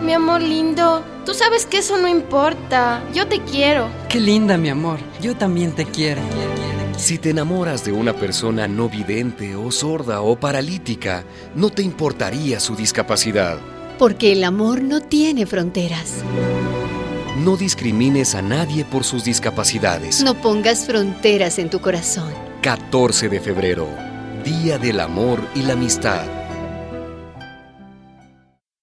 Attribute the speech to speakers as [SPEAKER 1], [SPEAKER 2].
[SPEAKER 1] Mi amor lindo, tú sabes que eso no importa. Yo te quiero.
[SPEAKER 2] Qué linda, mi amor. Yo también te quiero.
[SPEAKER 3] Si te enamoras de una persona no vidente o sorda o paralítica, no te importaría su discapacidad.
[SPEAKER 4] Porque el amor no tiene fronteras.
[SPEAKER 3] No discrimines a nadie por sus discapacidades.
[SPEAKER 4] No pongas fronteras en tu corazón.
[SPEAKER 3] 14 de febrero, Día del Amor y la Amistad.